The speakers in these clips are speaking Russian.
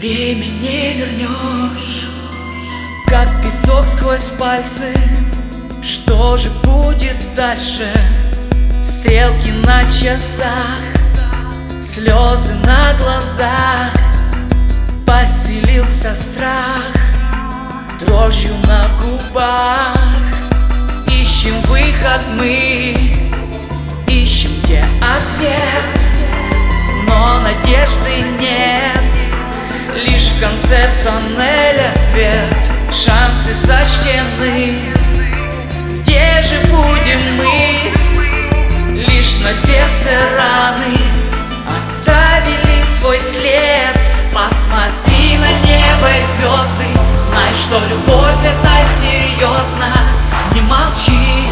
Время не вернешь, как песок сквозь пальцы. Что же будет дальше? Стрелки на часах, слезы на глазах. Поселился страх, дрожью на губах. Ищем выход мы, ищем где ответ, но надежды нет. Лишь в конце тоннеля свет, шансы сочтены. Где же будем мы? Лишь на сердце раны оставили свой след. Посмотри на небо и звезды, знай, что любовь это серьезно. Не молчи,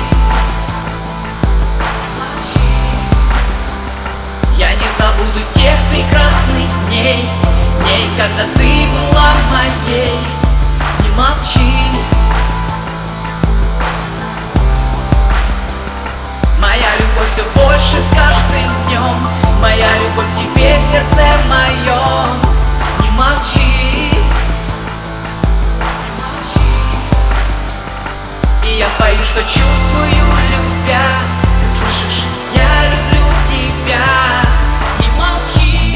я не забуду тех прекрасных дней, дней, когда ты была моей. Не молчи, моя любовь все больше с каждым днем. Моя любовь к тебе, сердце мое. Не молчи, и я пою, что чувствую, любя. Ты слышишь, я люблю тебя. Не молчи,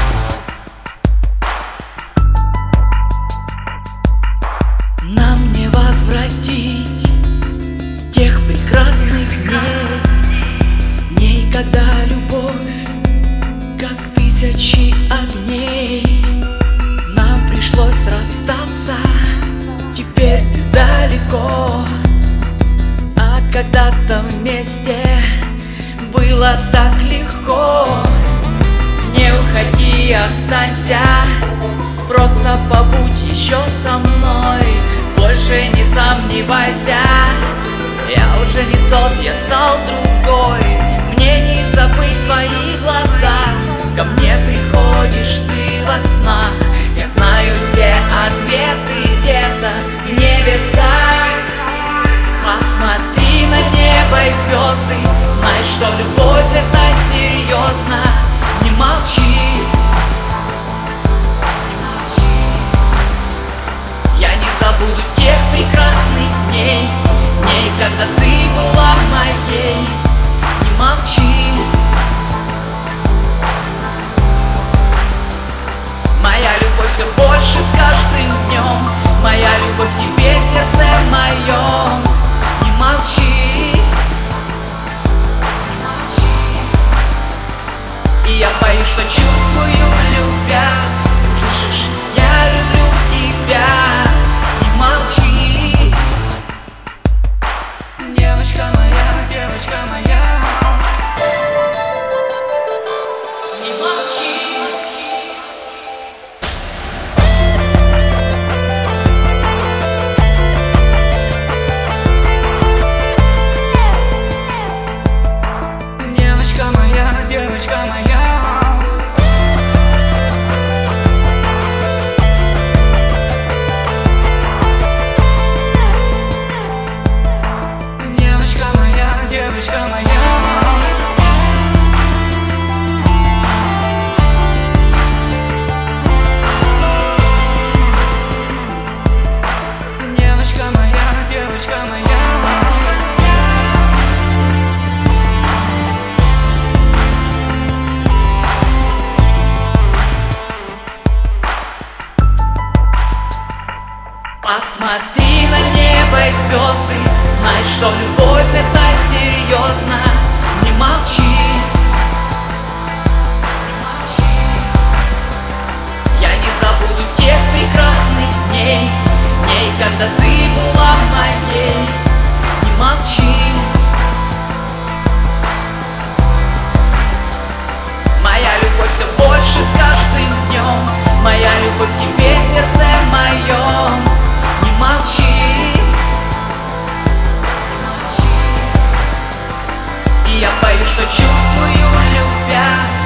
нам не возвратить тех прекрасных дней, дней, когда любовь, как тысячи огней. Нам пришлось расстаться, теперь ты далеко, а когда-то вместе было так легко. Не уходи, останься, просто побудь еще со мной. Больше не сомневайся, я уже не тот, я стал другой. Мне не забыть твои глаза, ко мне приходишь ты во снах. Я знаю все ответы где-то в небесах. Посмотри на небо и звезды, знай, что любовь это серьезно. Не молчи, я не забуду тех прекрасных дней, дней, когда ты была моей. Не молчи, моя любовь все больше с каждым днем. Моя любовь к тебе, сердце мое. Не молчи, и я пою, что чувствую, любя. Ты слышишь, я люблю тебя. Не молчи, девочка моя, девочка моя. Не молчи. Девочка моя, девочка моя. Девочка моя, девочка моя. Девочка моя, девочка моя. Посмотри на небо и звезды, знай, что любовь это серьезно. Не молчи, я не забуду тех прекрасных дней, дней, когда ты была моей. Не молчи, моя любовь все больше с каждым днем. Моя любовь к тебе, сердце мое. Не молчи, и я пою, что чувствую, любя.